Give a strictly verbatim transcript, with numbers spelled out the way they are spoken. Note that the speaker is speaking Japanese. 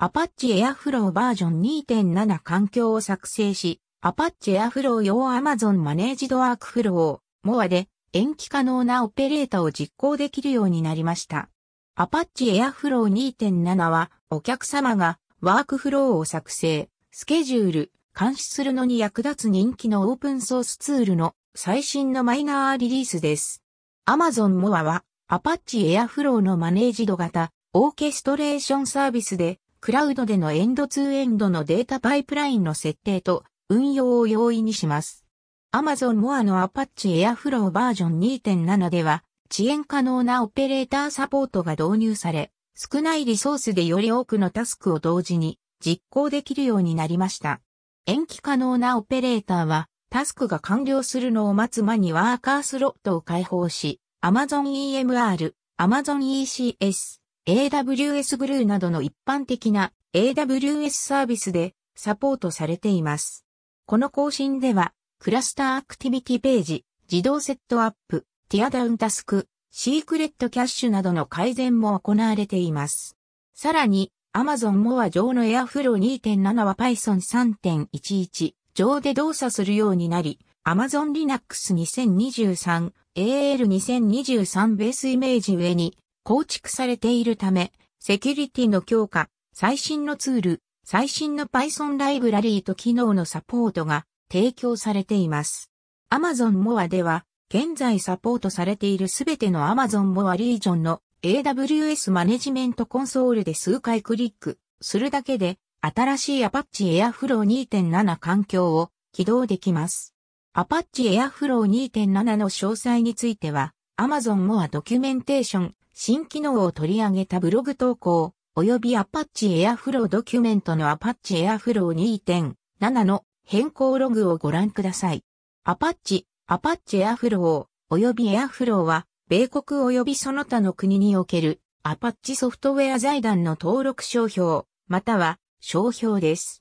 Apache Airflow バージョン にてんなな 環境を作成し、Apache Airflow 用 Amazon Managed Workflow モアで延期可能なオペレータを実行できるようになりました。Apache Airflow にてんなな はお客様がワークフローを作成、スケジュール、監視するのに役立つ人気のオープンソースツールの最新のマイナーリリースです。Amazon モアは Apache Airflow のマネージド型オーケストレーションサービスでクラウドでのエンドツーエンドのデータパイプラインの設定と運用を容易にします。Amazon モアの Apache Airflow バージョン にてんなな では遅延可能なオペレーターサポートが導入され、少ないリソースでより多くのタスクを同時に実行できるようになりました。延期可能なオペレーターはタスクが完了するのを待つ間にワーカースロットを開放し、Amazon イーエムアール、Amazon イーシーエス、エーダブリューエス グルーなどの一般的な エーダブリューエス サービスでサポートされています。この更新では、クラスターアクティビティページ、自動セットアップ、ティアダウンタスク、シークレットキャッシュなどの改善も行われています。さらに、Amazon モア上の Airflow にてんなな は パイソンさんてんいちいち 上で動作するようになり、Amazon Linux にせんにじゅうさん、エーエルにせんにじゅうさん ベースイメージ上に構築されているため、セキュリティの強化、最新のツール、最新の Python ライブラリーと機能のサポートが提供されています。Amazon モアでは、現在サポートされているすべての Amazon モアリージョンの エーダブリューエス マネジメントコンソールで数回クリックするだけで、新しい Apache Airflow にてんなな 環境を起動できます。Apache Airflow にてんなな の詳細については、Amazon モアドキュメンテーション、新機能を取り上げたブログ投稿、および Apache Airflow ドキュメントの Apache Airflow にてんなな の変更ログをご覧ください。Apache、Apache Airflow、および Airflow は、米国およびその他の国における Apache ソフトウェア財団の登録商標、または商標です。